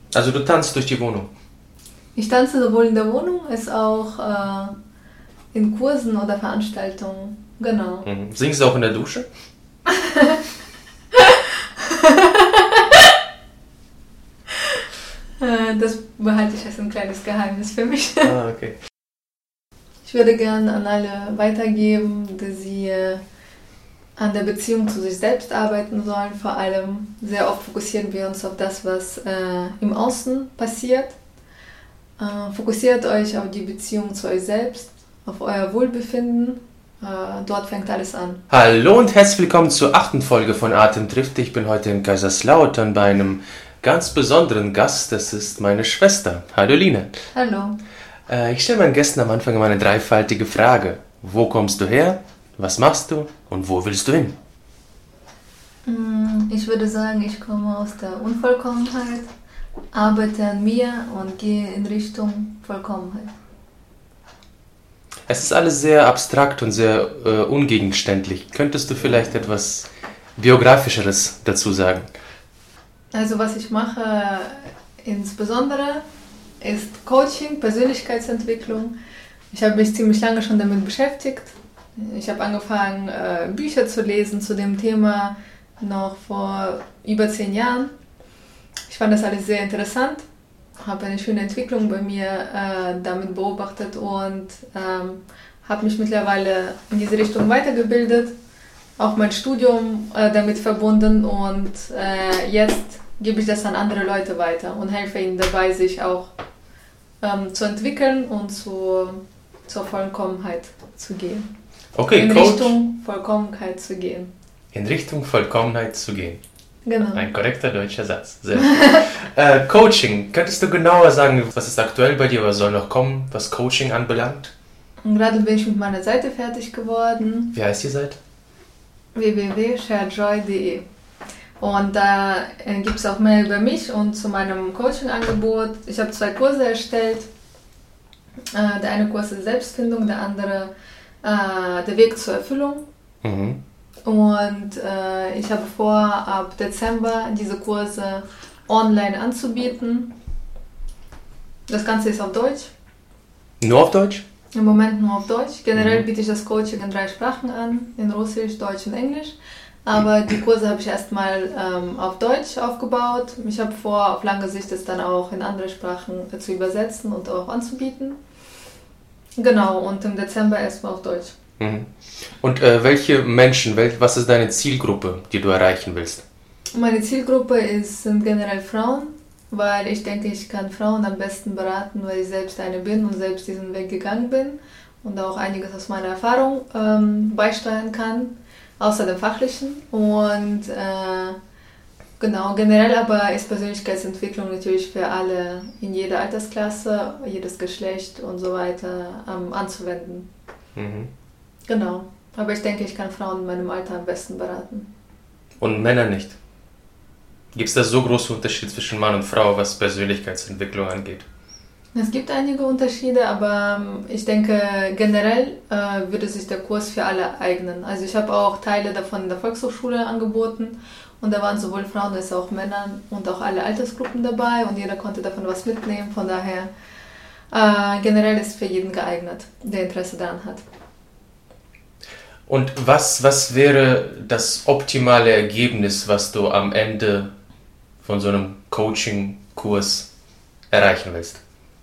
Also du tanzt durch die Wohnung? Ich tanze sowohl in der Wohnung als auch in Kursen oder Veranstaltungen. Genau. Singst du auch in der Dusche? Das behalte ich als ein kleines Geheimnis für mich. Ah, okay. Ich würde gerne an alle weitergeben, dass sie an der Beziehung zu sich selbst arbeiten sollen. Vor allem sehr oft fokussieren wir uns auf das, was im Außen passiert. Fokussiert euch auf die Beziehung zu euch selbst, auf euer Wohlbefinden. Dort fängt alles an. Hallo und herzlich willkommen zur 8. Folge von Atem trifft. Ich bin heute in Kaiserslautern bei einem ganz besonderen Gast. Das ist meine Schwester. Hallo Lina. Hallo. Ich stelle meinen Gästen am Anfang immer eine dreifaltige Frage. Wo kommst du her? Was machst du? Und wo willst du hin? Ich würde sagen, ich komme aus der Unvollkommenheit, arbeite an mir und gehe in Richtung Vollkommenheit. Es ist alles sehr abstrakt und sehr ungegenständlich. Könntest du vielleicht etwas Biografischeres dazu sagen? Also was ich mache insbesondere ist Coaching, Persönlichkeitsentwicklung. Ich habe mich ziemlich lange schon damit beschäftigt. Ich habe angefangen, Bücher zu lesen zu dem Thema noch vor über 10 Jahren. Ich fand das alles sehr interessant, habe eine schöne Entwicklung bei mir damit beobachtet und habe mich mittlerweile in diese Richtung weitergebildet, auch mein Studium damit verbunden und jetzt gebe ich das an andere Leute weiter und helfe ihnen dabei, sich auch zu entwickeln und zur Vollkommenheit zu gehen. Okay, in Coach. Richtung Vollkommenheit zu gehen. In Richtung Vollkommenheit zu gehen. Genau. Ein korrekter deutscher Satz. Sehr gut. Coaching. Könntest du genauer sagen, was ist aktuell bei dir, was soll noch kommen, was Coaching anbelangt? Und gerade bin ich mit meiner Seite fertig geworden. Wie heißt die Seite? www.sharejoy.de. Und da gibt es auch mehr über mich und zu meinem Coaching-Angebot. Ich habe 2 Kurse erstellt. Der eine Kurs ist Selbstfindung, der andere der Weg zur Erfüllung. Mhm. Und ich habe vor, ab Dezember diese Kurse online anzubieten. Das Ganze ist auf Deutsch. Nur auf Deutsch? Im Moment nur auf Deutsch. Generell biete ich das Coaching in 3 Sprachen an, in Russisch, Deutsch und Englisch. Aber die Kurse habe ich erstmal auf Deutsch aufgebaut. Ich habe vor, auf lange Sicht es dann auch in andere Sprachen zu übersetzen und auch anzubieten. Genau, und im Dezember erstmal auf Deutsch. Mhm. Und welche Menschen, was ist deine Zielgruppe, die du erreichen willst? Meine Zielgruppe sind generell Frauen, weil ich denke, ich kann Frauen am besten beraten, weil ich selbst eine bin und selbst diesen Weg gegangen bin und auch einiges aus meiner Erfahrung beisteuern kann, außer dem Fachlichen. Und genau, generell aber ist Persönlichkeitsentwicklung natürlich für alle in jeder Altersklasse, jedes Geschlecht und so weiter anzuwenden. Mhm. Genau, aber ich denke, ich kann Frauen in meinem Alter am besten beraten. Und Männer nicht? Gibt es da so große Unterschiede zwischen Mann und Frau, was Persönlichkeitsentwicklung angeht? Es gibt einige Unterschiede, aber ich denke, generell würde sich der Kurs für alle eignen. Also ich habe auch Teile davon in der Volkshochschule angeboten und da waren sowohl Frauen als auch Männer und auch alle Altersgruppen dabei und jeder konnte davon was mitnehmen. Von daher, generell ist es für jeden geeignet, der Interesse daran hat. Und was wäre das optimale Ergebnis, was du am Ende von so einem Coaching-Kurs erreichen willst?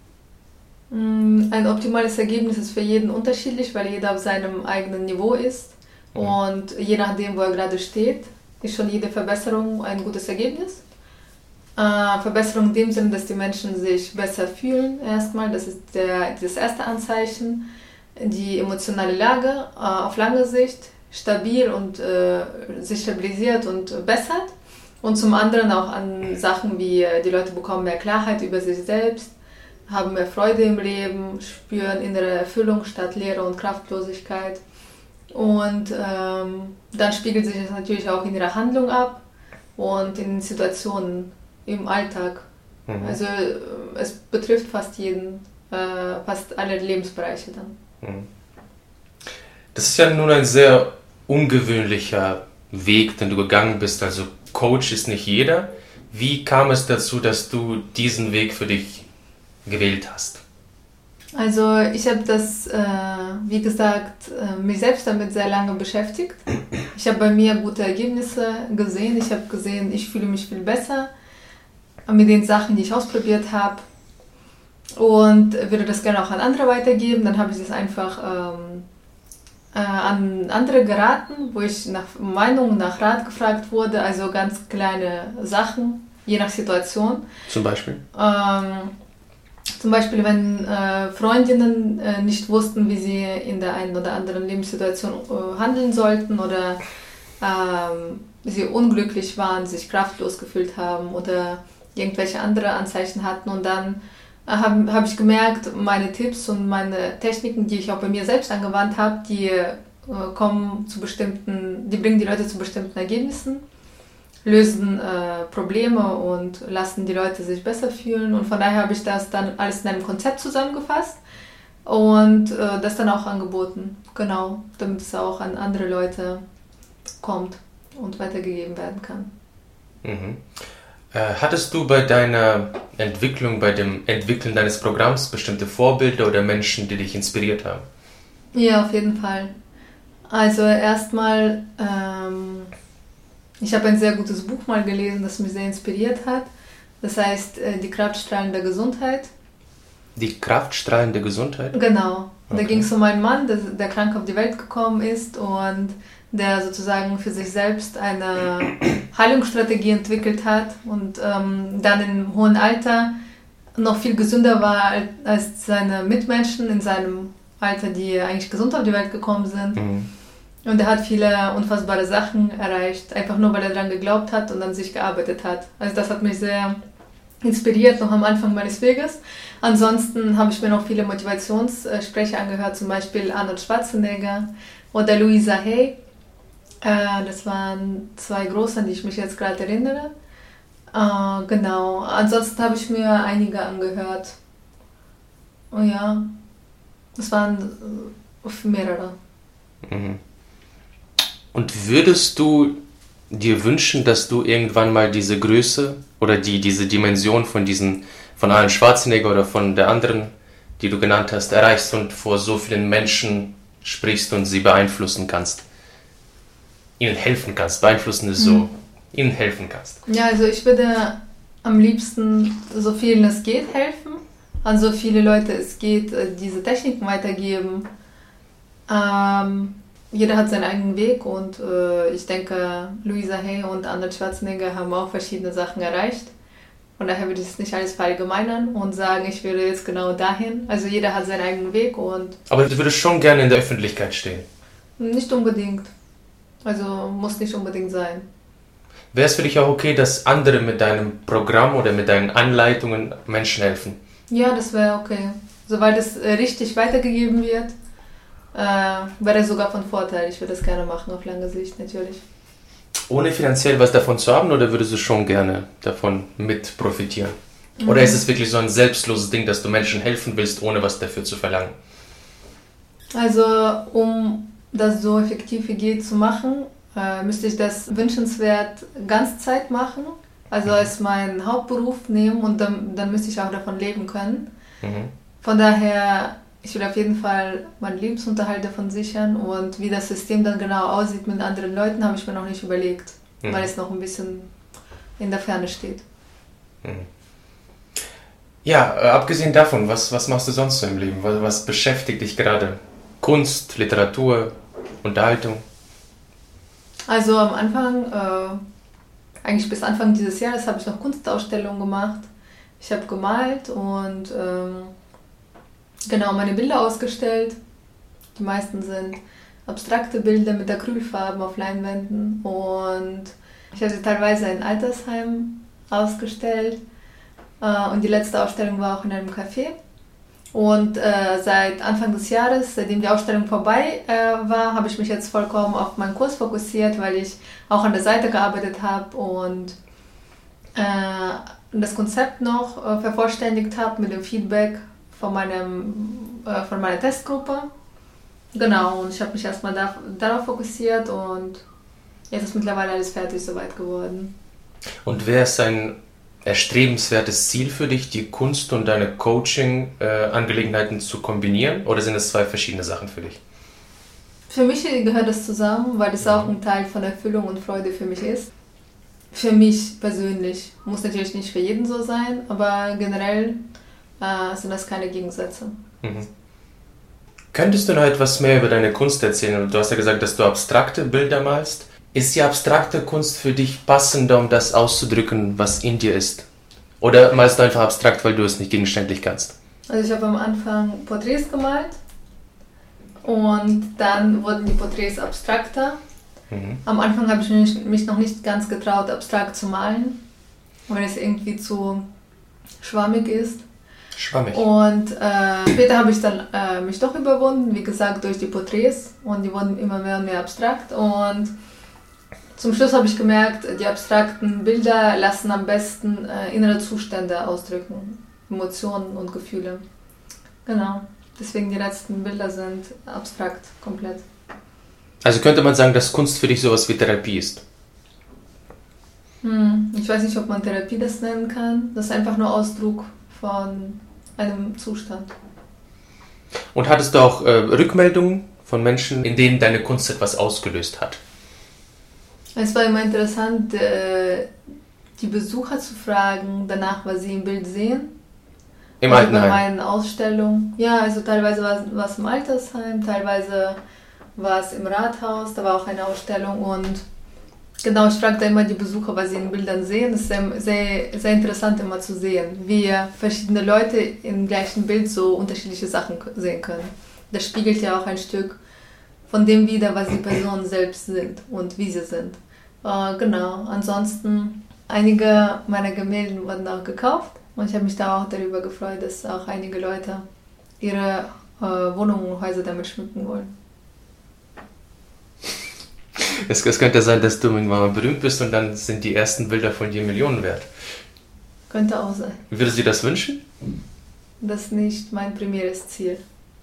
Ein optimales Ergebnis ist für jeden unterschiedlich, weil jeder auf seinem eigenen Niveau ist. Und je nachdem, wo er gerade steht, ist schon jede Verbesserung ein gutes Ergebnis. Verbesserung in dem Sinne, dass die Menschen sich besser fühlen erstmal, das ist das erste Anzeichen. Die emotionale Lage auf lange Sicht stabil und sich stabilisiert und bessert. Und zum anderen auch an Sachen wie die Leute bekommen mehr Klarheit über sich selbst, haben mehr Freude im Leben, spüren innere Erfüllung statt Leere und Kraftlosigkeit. Und dann spiegelt sich das natürlich auch in ihrer Handlung ab und in Situationen im Alltag. Mhm. Also es betrifft fast jeden, fast alle Lebensbereiche dann. Das ist ja nun ein sehr ungewöhnlicher Weg, den du gegangen bist. Also Coach ist nicht jeder. Wie kam es dazu, dass du diesen Weg für dich gewählt hast? Also ich habe das, wie gesagt, mich selbst damit sehr lange beschäftigt. Ich habe bei mir gute Ergebnisse gesehen. Ich habe gesehen, ich fühle mich viel besser mit den Sachen, die ich ausprobiert habe. Und würde das gerne auch an andere weitergeben. Dann habe ich das einfach an andere geraten, wo ich nach Meinung, nach Rat gefragt wurde. Also ganz kleine Sachen, je nach Situation. Zum Beispiel? Zum Beispiel, wenn Freundinnen nicht wussten, wie sie in der einen oder anderen Lebenssituation handeln sollten oder sie unglücklich waren, sich kraftlos gefühlt haben oder irgendwelche andere Anzeichen hatten. Und dann habe ich gemerkt, meine Tipps und meine Techniken, die ich auch bei mir selbst angewandt habe, die bringen die Leute zu bestimmten Ergebnissen, lösen Probleme und lassen die Leute sich besser fühlen. Und von daher habe ich das dann alles in einem Konzept zusammengefasst und das dann auch angeboten. Genau, damit es auch an andere Leute kommt und weitergegeben werden kann. Mhm. Hattest du bei deiner Entwicklung, bei dem Entwickeln deines Programms bestimmte Vorbilder oder Menschen, die dich inspiriert haben? Ja, auf jeden Fall. Also erstmal, ich habe ein sehr gutes Buch mal gelesen, das mich sehr inspiriert hat. Das heißt, die Kraftstrahlen der Gesundheit. Die Kraftstrahlen der Gesundheit? Genau. Okay. Da ging es um einen Mann, der krank auf die Welt gekommen ist und der sozusagen für sich selbst eine Heilungsstrategie entwickelt hat und dann im hohen Alter noch viel gesünder war als seine Mitmenschen in seinem Alter, die eigentlich gesund auf die Welt gekommen sind. Mhm. Und er hat viele unfassbare Sachen erreicht, einfach nur weil er daran geglaubt hat und an sich gearbeitet hat. Also das hat mich sehr inspiriert, noch am Anfang meines Weges. Ansonsten habe ich mir noch viele Motivationssprecher angehört, zum Beispiel Arnold Schwarzenegger oder Louisa Hay. Das waren zwei große, an die ich mich jetzt gerade erinnere. Genau. Ansonsten habe ich mir einige angehört. Oh ja, es waren mehrere. Mhm. Und würdest du dir wünschen, dass du irgendwann mal diese Größe oder diese Dimension von Arnold Schwarzenegger oder von der anderen, die du genannt hast, erreichst und vor so vielen Menschen sprichst und sie beeinflussen kannst? Ihnen helfen kannst. Beeinflussen ist so, ihnen helfen kannst. Ja, also ich würde am liebsten so vielen es geht helfen, an so viele Leute es geht diese Techniken weitergeben. Jeder hat seinen eigenen Weg und ich denke, Louisa Hay und Arnold Schwarzenegger haben auch verschiedene Sachen erreicht. Und daher würde ich es nicht alles verallgemeinern und sagen, ich würde jetzt genau dahin. Also jeder hat seinen eigenen Weg und... Aber du würdest schon gerne in der Öffentlichkeit stehen? Nicht unbedingt. Also muss nicht unbedingt sein. Wäre es für dich auch okay, dass andere mit deinem Programm oder mit deinen Anleitungen Menschen helfen? Ja, das wäre okay. Sobald es richtig weitergegeben wird, wäre es sogar von Vorteil. Ich würde das gerne machen, auf lange Sicht natürlich. Ohne finanziell was davon zu haben oder würdest du schon gerne davon mit profitieren? Oder ist es wirklich so ein selbstloses Ding, dass du Menschen helfen willst, ohne was dafür zu verlangen? Also um das so effektiv wie geht zu machen, müsste ich das wünschenswert Ganzzeit machen, also als meinen Hauptberuf nehmen und dann müsste ich auch davon leben können. Mhm. Von daher, ich will auf jeden Fall meinen Lebensunterhalt davon sichern und wie das System dann genau aussieht mit anderen Leuten, habe ich mir noch nicht überlegt, weil es noch ein bisschen in der Ferne steht. Mhm. Ja, abgesehen davon, was machst du sonst so im Leben? Was beschäftigt dich gerade? Kunst, Literatur, Unterhaltung? Also am Anfang, eigentlich bis Anfang dieses Jahres, habe ich noch Kunstausstellungen gemacht. Ich habe gemalt und genau meine Bilder ausgestellt. Die meisten sind abstrakte Bilder mit Acrylfarben auf Leinwänden und ich habe sie teilweise in Altersheimen ausgestellt und die letzte Ausstellung war auch in einem Café. Und seit Anfang des Jahres, seitdem die Ausstellung vorbei war, habe ich mich jetzt vollkommen auf meinen Kurs fokussiert, weil ich auch an der Seite gearbeitet habe und das Konzept noch vervollständigt habe mit dem Feedback von meiner Testgruppe. Genau, und ich habe mich erstmal darauf fokussiert und jetzt ist mittlerweile alles fertig soweit geworden. Und wer ist ein erstrebenswertes Ziel für dich, die Kunst und deine Coaching-Angelegenheiten zu kombinieren? Oder sind es zwei verschiedene Sachen für dich? Für mich gehört das zusammen, weil das auch ein Teil von Erfüllung und Freude für mich ist. Für mich persönlich. Muss natürlich nicht für jeden so sein, aber generell sind das keine Gegensätze. Mhm. Könntest du noch etwas mehr über deine Kunst erzählen? Du hast ja gesagt, dass du abstrakte Bilder malst. Ist die abstrakte Kunst für dich passender, um das auszudrücken, was in dir ist? Oder malst du einfach abstrakt, weil du es nicht gegenständlich kannst? Also ich habe am Anfang Porträts gemalt und dann wurden die Porträts abstrakter. Am Anfang habe ich mich noch nicht ganz getraut, abstrakt zu malen, weil es irgendwie zu schwammig ist. Schwammig. Und später habe ich dann mich doch überwunden, wie gesagt, durch die Porträts, und die wurden immer mehr und mehr abstrakt. Und zum Schluss habe ich gemerkt, die abstrakten Bilder lassen am besten innere Zustände ausdrücken, Emotionen und Gefühle. Genau, deswegen die letzten Bilder sind abstrakt, komplett. Also könnte man sagen, dass Kunst für dich sowas wie Therapie ist? Ich weiß nicht, ob man Therapie das nennen kann. Das ist einfach nur Ausdruck von einem Zustand. Und hattest du auch Rückmeldungen von Menschen, in denen deine Kunst etwas ausgelöst hat? Es war immer interessant, die Besucher zu fragen, danach, was sie im Bild sehen. Im also Altenheim? Bei meinen Ausstellungen. Ja, also teilweise war es im Altersheim, teilweise war es im Rathaus, da war auch eine Ausstellung, und genau, ich frage da immer die Besucher, was sie in den Bildern sehen. Es ist sehr, sehr interessant immer zu sehen, wie verschiedene Leute im gleichen Bild so unterschiedliche Sachen sehen können. Das spiegelt ja auch ein Stück von dem wider, was die Personen selbst sind und wie sie sind. Genau, ansonsten einige meiner Gemälde wurden auch gekauft, und ich habe mich da auch darüber gefreut, dass auch einige Leute ihre Wohnungen und Häuser damit schmücken wollen. Es könnte sein, dass du irgendwann mal berühmt bist und dann sind die ersten Bilder von dir Millionen wert. Könnte auch sein. Würdest du dir das wünschen? Das ist nicht mein primäres Ziel.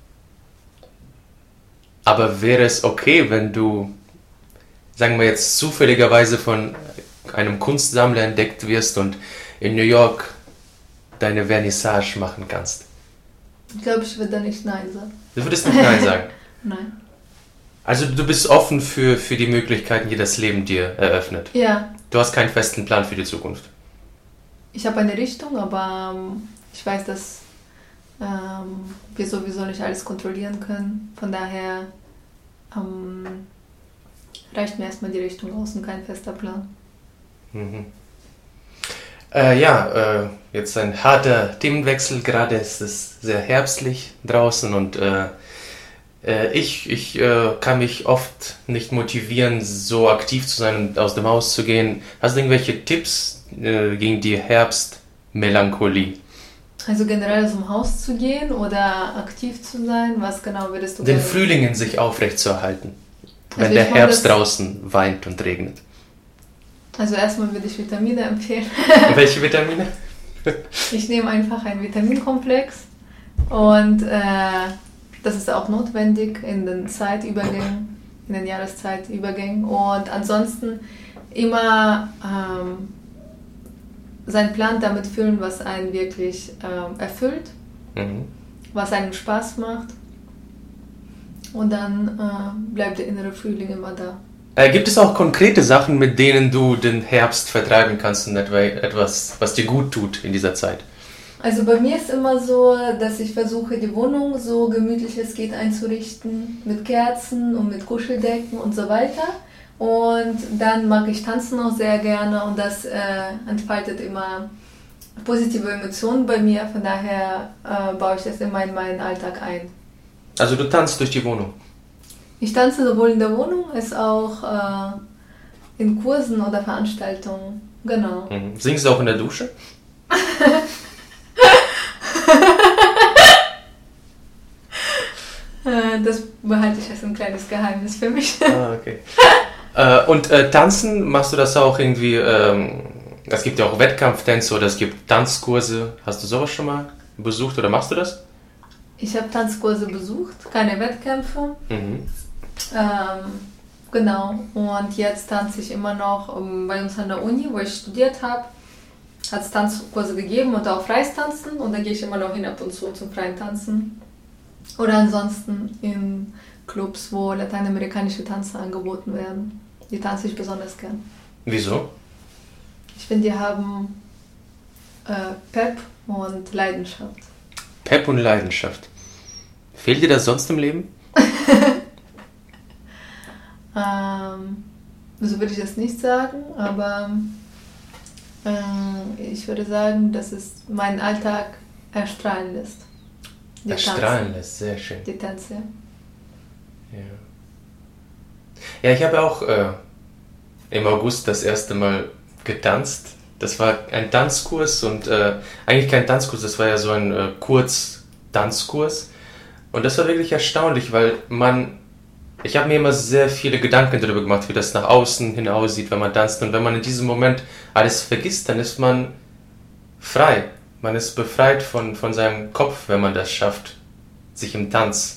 Aber wäre es okay, wenn du, sagen wir jetzt, zufälligerweise von einem Kunstsammler entdeckt wirst und in New York deine Vernissage machen kannst? Ich glaube, ich würde da nicht Nein sagen. Du würdest nicht Nein sagen? Nein. Also du bist offen für die Möglichkeiten, die das Leben dir eröffnet? Ja. Du hast keinen festen Plan für die Zukunft? Ich habe eine Richtung, aber ich weiß, dass wir sowieso nicht alles kontrollieren können. Von daher reicht mir erstmal die Richtung aus und kein fester Plan. Mhm. Jetzt ein harter Themenwechsel. Gerade ist es sehr herbstlich draußen und ich kann mich oft nicht motivieren, so aktiv zu sein und aus dem Haus zu gehen. Hast du irgendwelche Tipps gegen die Herbstmelancholie? Also generell aus dem Haus zu gehen oder aktiv zu sein? Was genau würdest du Den gerne? Frühling in sich aufrechtzuerhalten, wenn Also der ich meine, Herbst draußen weint und regnet. Also erstmal würde ich Vitamine empfehlen. Welche Vitamine? Ich nehme einfach einen Vitaminkomplex, und das ist auch notwendig in den Zeitübergängen, in den Jahreszeitübergängen. Und ansonsten immer seinen Plan damit füllen, was einen wirklich erfüllt, was einem Spaß macht. Und dann bleibt der innere Frühling immer da. Gibt es auch konkrete Sachen, mit denen du den Herbst vertragen kannst und etwas, was dir gut tut in dieser Zeit? Also bei mir ist immer so, dass ich versuche, die Wohnung so gemütlich es geht einzurichten, mit Kerzen und mit Kuscheldecken und so weiter. Und dann mag ich tanzen auch sehr gerne, und das entfaltet immer positive Emotionen bei mir. Von daher baue ich das immer in meinen Alltag ein. Also du tanzt durch die Wohnung? Ich tanze sowohl in der Wohnung als auch in Kursen oder Veranstaltungen. Genau. Singst du auch in der Dusche? Das behalte ich als ein kleines Geheimnis für mich. Ah, okay. Und tanzen, machst du das auch irgendwie, es gibt ja auch Wettkampftänze oder es gibt Tanzkurse. Hast du sowas schon mal besucht oder machst du das? Ich habe Tanzkurse besucht, keine Wettkämpfe. Mhm. Genau. Und jetzt tanze ich immer noch bei uns an der Uni, wo ich studiert habe hat es Tanzkurse gegeben und auch freies Tanzen und da gehe ich immer noch hin ab und zu zum freien Tanzen. Oder ansonsten in Clubs, wo lateinamerikanische Tänze angeboten werden. Die tanze ich besonders gern. Wieso? Ich finde, die haben Pep und Leidenschaft. Pep und Leidenschaft. Fehlt dir das sonst im Leben? So würde ich das nicht sagen, aber ich würde sagen, dass es meinen Alltag erstrahlen lässt. Erstrahlen lässt, sehr schön. Die Tänze. Ja, ich habe auch im August das erste Mal getanzt. Das war ein Tanzkurs und eigentlich kein Tanzkurs, das war ja so ein Kurz-Tanzkurs. Und das war wirklich erstaunlich, weil ich habe mir immer sehr viele Gedanken darüber gemacht, wie das nach außen hin aussieht, wenn man tanzt. Und wenn man in diesem Moment alles vergisst, dann ist man frei. Man ist befreit von seinem Kopf, wenn man das schafft, sich im Tanz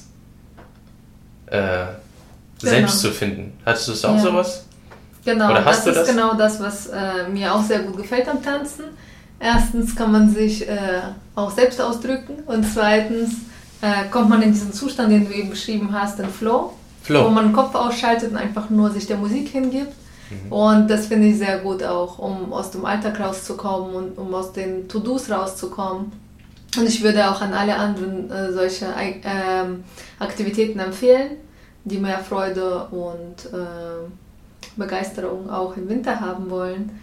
selbst zu finden. Hattest du es auch sowas? Genau, oder hast das du ist genau das, was mir auch sehr gut gefällt am Tanzen. Erstens kann man sich auch selbst ausdrücken und zweitens kommt man in diesen Zustand, den du eben beschrieben hast, den Flow, wo man den Kopf ausschaltet und einfach nur sich der Musik hingibt. Und das finde ich sehr gut auch, um aus dem Alltag rauszukommen und um aus den To-Dos rauszukommen. Und ich würde auch an alle anderen solche Aktivitäten empfehlen, die mehr Freude und Begeisterung auch im Winter haben wollen.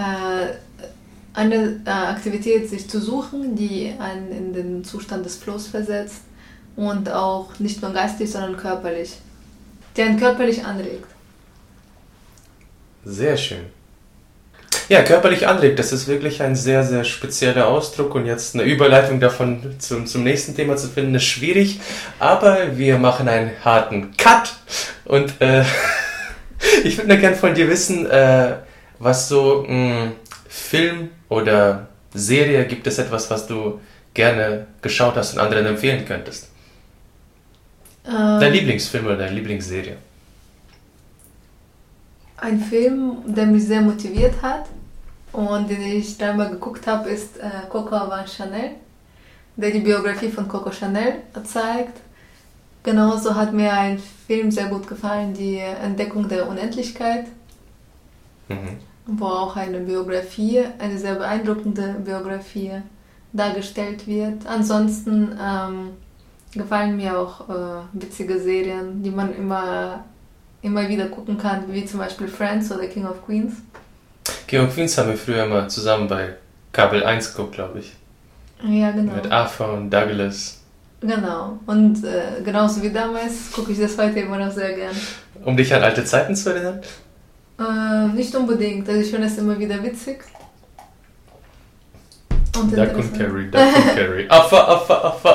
Eine Aktivität sich zu suchen, die einen in den Zustand des Flows versetzt und auch nicht nur geistig, sondern körperlich, die einen körperlich anregt. Sehr schön. Ja, körperlich anregt, das ist wirklich ein sehr, sehr spezieller Ausdruck und jetzt eine Überleitung davon zum nächsten Thema zu finden, ist schwierig, aber wir machen einen harten Cut und ich würde gerne von dir wissen, was so Film oder Serie, gibt es etwas, was du gerne geschaut hast und anderen empfehlen könntest? Dein Lieblingsfilm oder deine Lieblingsserie? Ein Film, der mich sehr motiviert hat und den ich dreimal geguckt habe, ist Coco Avant Chanel, der die Biografie von Coco Chanel zeigt. Genauso hat mir ein Film sehr gut gefallen, die Entdeckung der Unendlichkeit, wo auch eine Biografie, eine sehr beeindruckende Biografie dargestellt wird. Ansonsten gefallen mir auch witzige Serien, die man immer wieder gucken kann, wie zum Beispiel Friends oder King of Queens. King of Queens haben wir früher mal zusammen bei Kabel 1 geguckt, glaube ich. Ja, genau. Mit Arthur und Douglas. Genau. Und genauso wie damals gucke ich das heute immer noch sehr gern. Um dich an alte Zeiten zu erinnern? Nicht unbedingt. Also ich finde es immer wieder witzig. Und Duck und Carry. Affa.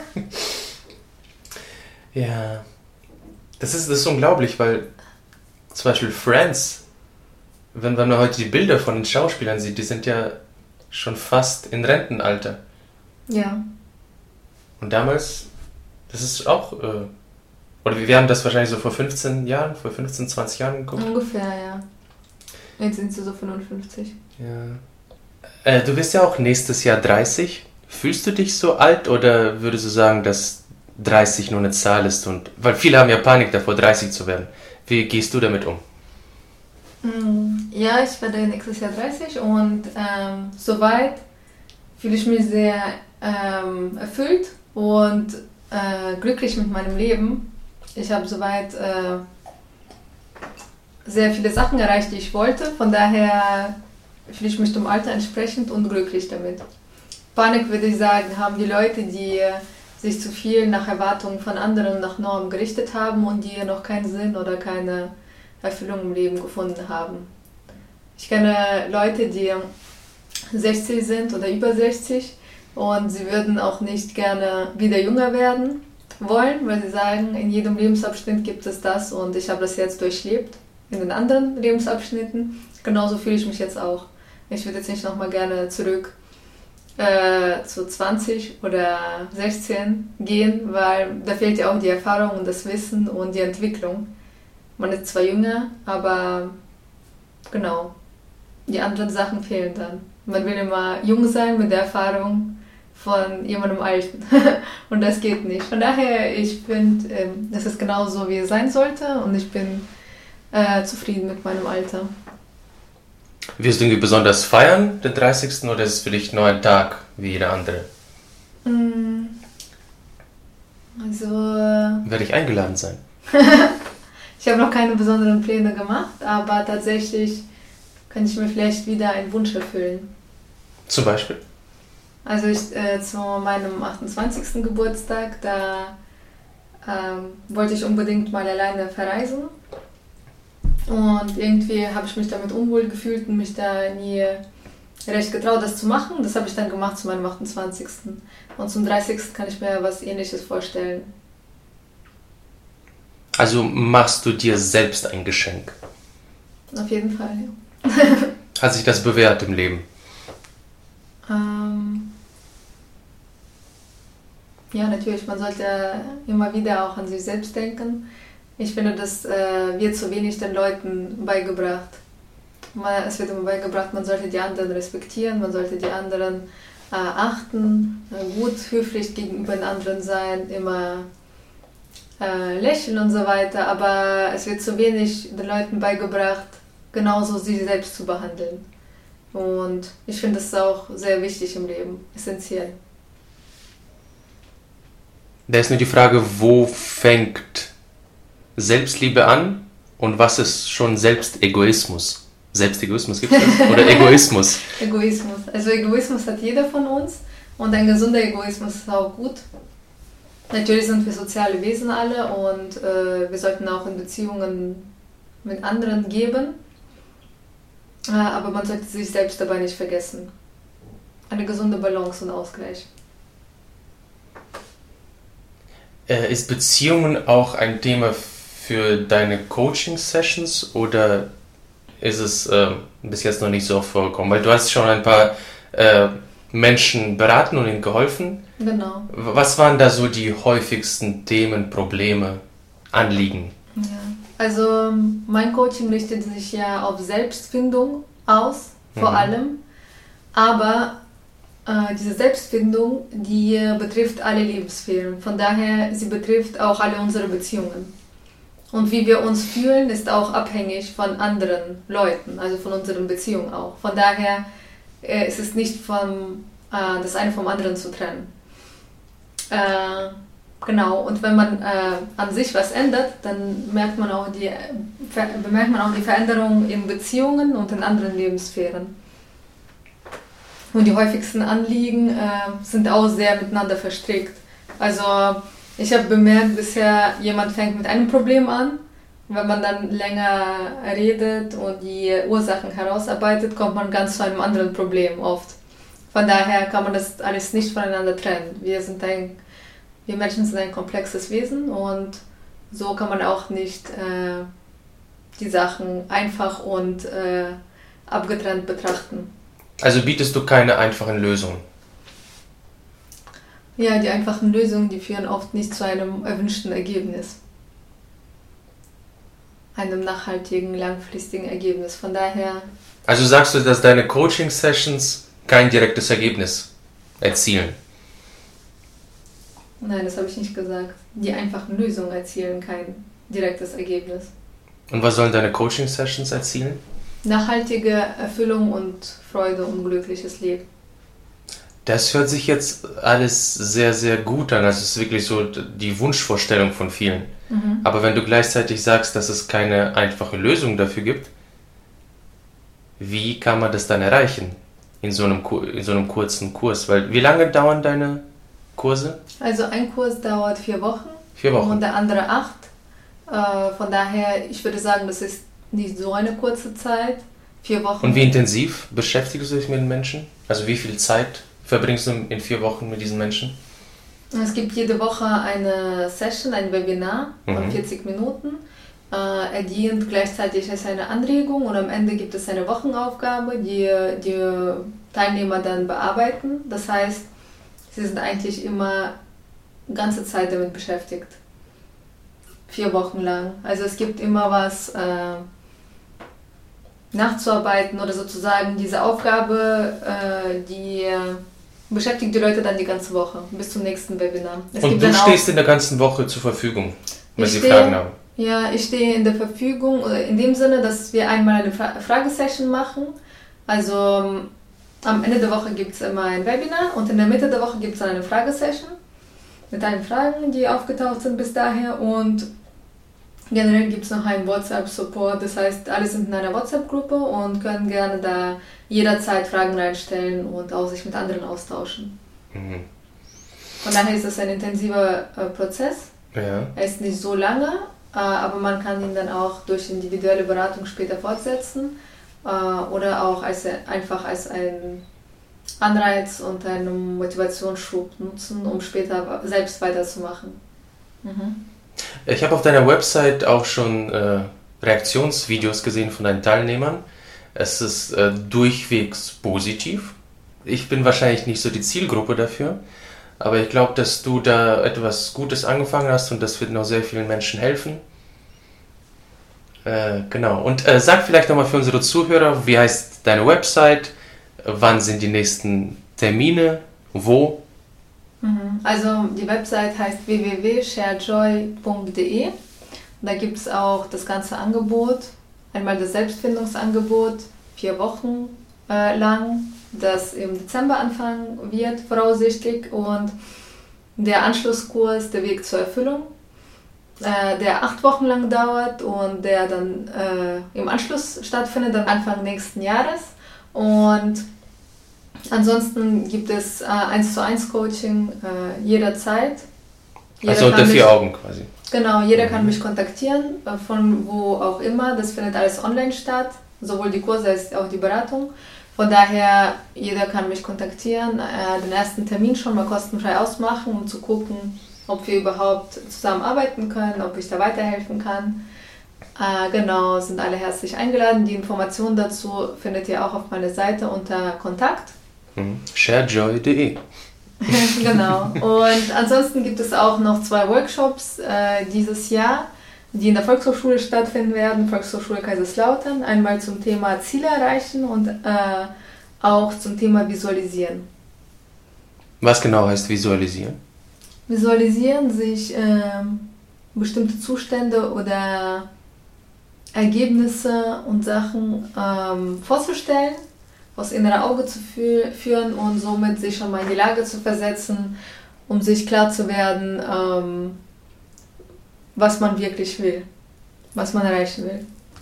Ja. Das ist unglaublich, weil zum Beispiel Friends, wenn man heute die Bilder von den Schauspielern sieht, die sind ja schon fast in Rentenalter. Ja. Und damals, das ist auch, oder wir haben das wahrscheinlich so vor 15, 20 Jahren geguckt. Ungefähr, ja. Jetzt sind sie so 55. Ja. Du bist ja auch nächstes Jahr 30. Fühlst du dich so alt oder würdest du sagen, dass 30 nur eine Zahl ist? Und weil viele haben ja Panik davor, 30 zu werden. Wie gehst du damit um? Ja, ich werde nächstes Jahr 30 und soweit fühle ich mich sehr erfüllt und glücklich mit meinem Leben. Ich habe soweit sehr viele Sachen erreicht, die ich wollte. Von daher fühle ich mich dem Alter entsprechend und glücklich damit. Panik, würde ich sagen, haben die Leute, die sich zu viel nach Erwartungen von anderen, nach Normen gerichtet haben und die noch keinen Sinn oder keine Erfüllung im Leben gefunden haben. Ich kenne Leute, die 60 sind oder über 60 und sie würden auch nicht gerne wieder jünger werden wollen, weil sie sagen, in jedem Lebensabschnitt gibt es das und ich habe das jetzt durchlebt in den anderen Lebensabschnitten. Genauso fühle ich mich jetzt auch. Ich würde jetzt nicht nochmal gerne zurück zu 20 oder 16 gehen, weil da fehlt ja auch die Erfahrung und das Wissen und die Entwicklung. Man ist zwar jünger, aber genau, die anderen Sachen fehlen dann. Man will immer jung sein mit der Erfahrung von jemandem Alten. Und das geht nicht. Von daher, ich finde, das ist genau so, wie es sein sollte. Und ich bin zufrieden mit meinem Alter. Wirst du irgendwie besonders feiern, den 30. oder ist es für dich nur ein Tag wie jeder andere? Also... Werde ich eingeladen sein? Ich habe noch keine besonderen Pläne gemacht, aber tatsächlich kann ich mir vielleicht wieder einen Wunsch erfüllen. Zum Beispiel? Also zu meinem 28. Geburtstag, da wollte ich unbedingt mal alleine verreisen. Und irgendwie habe ich mich damit unwohl gefühlt und mich da nie recht getraut, das zu machen. Das habe ich dann gemacht zu meinem 28. Und zum 30. kann ich mir was Ähnliches vorstellen. Also machst du dir selbst ein Geschenk? Auf jeden Fall, ja. Hat sich das bewährt im Leben? Ja, natürlich. Man sollte immer wieder auch an sich selbst denken. Ich finde, das wird zu wenig den Leuten beigebracht. Es wird immer beigebracht, man sollte die anderen respektieren, man sollte die anderen achten, gut, höflich gegenüber den anderen sein, immer lächeln und so weiter. Aber es wird zu wenig den Leuten beigebracht, genauso sie selbst zu behandeln. Und ich finde, das ist auch sehr wichtig im Leben, essentiell. Da ist nur die Frage, wo fängt Selbstliebe an und was ist schon Selbstegoismus? Selbstegoismus gibt es das? Oder Egoismus? Egoismus. Also Egoismus hat jeder von uns und ein gesunder Egoismus ist auch gut. Natürlich sind wir soziale Wesen alle und wir sollten auch in Beziehungen mit anderen geben. Aber man sollte sich selbst dabei nicht vergessen. Eine gesunde Balance und Ausgleich. Ist Beziehungen auch ein Thema für deine Coaching-Sessions oder ist es bis jetzt noch nicht so oft vorgekommen? Weil du hast schon ein paar Menschen beraten und ihnen geholfen. Genau. Was waren da so die häufigsten Themen, Probleme, Anliegen? Ja. Also mein Coaching richtet sich ja auf Selbstfindung aus, vor allem. Aber diese Selbstfindung, die betrifft alle Lebenssphären. Von daher, sie betrifft auch alle unsere Beziehungen. Und wie wir uns fühlen, ist auch abhängig von anderen Leuten, also von unseren Beziehungen auch. Von daher ist es nicht das eine vom anderen zu trennen. Genau, und wenn man an sich was ändert, dann bemerkt man auch die Veränderung in Beziehungen und in anderen Lebenssphären. Und die häufigsten Anliegen sind auch sehr miteinander verstrickt. Also ich habe bemerkt, bisher jemand fängt mit einem Problem an. Wenn man dann länger redet und die Ursachen herausarbeitet, kommt man ganz zu einem anderen Problem oft. Von daher kann man das alles nicht voneinander trennen. Wir Menschen sind ein komplexes Wesen und so kann man auch nicht die Sachen einfach und abgetrennt betrachten. Also bietest du keine einfachen Lösungen? Ja, die einfachen Lösungen, die führen oft nicht zu einem erwünschten Ergebnis. Einem nachhaltigen, langfristigen Ergebnis. Von daher... Also sagst du, dass deine Coaching-Sessions kein direktes Ergebnis erzielen? Nein, das habe ich nicht gesagt. Die einfachen Lösungen erzielen kein direktes Ergebnis. Und was sollen deine Coaching-Sessions erzielen? Nachhaltige Erfüllung und Freude und glückliches Leben. Das hört sich jetzt alles sehr, sehr gut an. Das ist wirklich so die Wunschvorstellung von vielen. Aber wenn du gleichzeitig sagst, dass es keine einfache Lösung dafür gibt, wie kann man das dann erreichen in so einem kurzen Kurs? Weil wie lange dauern deine Kurse? Also ein Kurs dauert 4 Wochen. 4 Wochen. Und der andere 8. Von daher, ich würde sagen, das ist nicht so eine kurze Zeit. 4 Wochen. Und wie intensiv beschäftigst du dich mit den Menschen? Also wie viel Zeit verbringst du in 4 Wochen mit diesen Menschen? Es gibt jede Woche eine Session, ein Webinar von 40 Minuten. Er dient gleichzeitig als eine Anregung und am Ende gibt es eine Wochenaufgabe, die die Teilnehmer dann bearbeiten. Das heißt, sie sind eigentlich immer ganze Zeit damit beschäftigt. 4 Wochen lang. Also es gibt immer was nachzuarbeiten oder sozusagen diese Aufgabe, die beschäftigt die Leute dann die ganze Woche bis zum nächsten Webinar. Und du stehst in der ganzen Woche zur Verfügung, wenn sie Fragen haben? Ja, ich stehe in der Verfügung, in dem Sinne, dass wir einmal eine Fragesession machen. Also am Ende der Woche gibt es immer ein Webinar und in der Mitte der Woche gibt es dann eine Fragesession mit allen Fragen, die aufgetaucht sind bis daher, und generell gibt es noch einen WhatsApp-Support, das heißt, alle sind in einer WhatsApp-Gruppe und können gerne da jederzeit Fragen reinstellen und auch sich mit anderen austauschen. Mhm. Von daher ist das ein intensiver Prozess. Ja. Er ist nicht so lange, aber man kann ihn dann auch durch individuelle Beratung später fortsetzen oder auch einfach als einen Anreiz und einen Motivationsschub nutzen, um später selbst weiterzumachen. Mhm. Ich habe auf deiner Website auch schon Reaktionsvideos gesehen von deinen Teilnehmern. Es ist durchwegs positiv. Ich bin wahrscheinlich nicht so die Zielgruppe dafür, aber ich glaube, dass du da etwas Gutes angefangen hast und das wird noch sehr vielen Menschen helfen. Genau. Und sag vielleicht nochmal für unsere Zuhörer, wie heißt deine Website? Wann sind die nächsten Termine? Wo? Also die Website heißt www.sharejoy.de. Da gibt es auch das ganze Angebot. Einmal das Selbstfindungsangebot, 4 Wochen lang, das im Dezember anfangen wird, voraussichtlich. Und der Anschlusskurs, der Weg zur Erfüllung, der 8 Wochen lang dauert und der dann im Anschluss stattfindet, am Anfang nächsten Jahres. Und ansonsten gibt es 1:1 Coaching jederzeit. Also unter 4 Augen quasi. Genau, jeder kann mich kontaktieren, von wo auch immer. Das findet alles online statt, sowohl die Kurse als auch die Beratung. Von daher, jeder kann mich kontaktieren, den ersten Termin schon mal kostenfrei ausmachen, um zu gucken, ob wir überhaupt zusammenarbeiten können, ob ich da weiterhelfen kann. Genau, sind alle herzlich eingeladen. Die Informationen dazu findet ihr auch auf meiner Seite unter Kontakt. Sharejoy.de. Genau. Und ansonsten gibt es auch noch 2 Workshops dieses Jahr, die in der Volkshochschule stattfinden werden, Volkshochschule Kaiserslautern. Einmal zum Thema Ziele erreichen und auch zum Thema Visualisieren. Was genau heißt Visualisieren? Visualisieren, sich bestimmte Zustände oder Ergebnisse und Sachen vorzustellen, aus innerer Auge zu führen und somit sich schon mal in die Lage zu versetzen, um sich klar zu werden, was man wirklich will, was man erreichen will.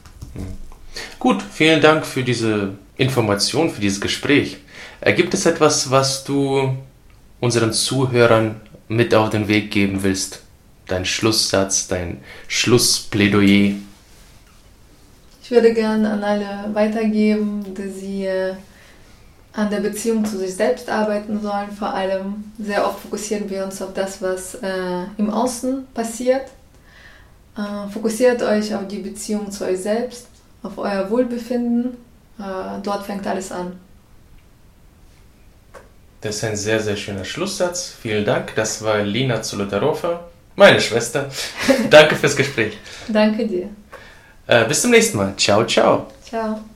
Gut, vielen Dank für diese Information, für dieses Gespräch. Gibt es etwas, was du unseren Zuhörern mit auf den Weg geben willst? Dein Schlusssatz, dein Schlussplädoyer? Ich würde gerne an alle weitergeben, dass sie an der Beziehung zu sich selbst arbeiten sollen. Vor allem sehr oft fokussieren wir uns auf das, was im Außen passiert. Fokussiert euch auf die Beziehung zu euch selbst, auf euer Wohlbefinden. Dort fängt alles an. Das ist ein sehr, sehr schöner Schlusssatz. Vielen Dank. Das war Lina Zolotarowa, meine Schwester. Danke fürs Gespräch. Danke dir. Bis zum nächsten Mal. Ciao, ciao. Ciao.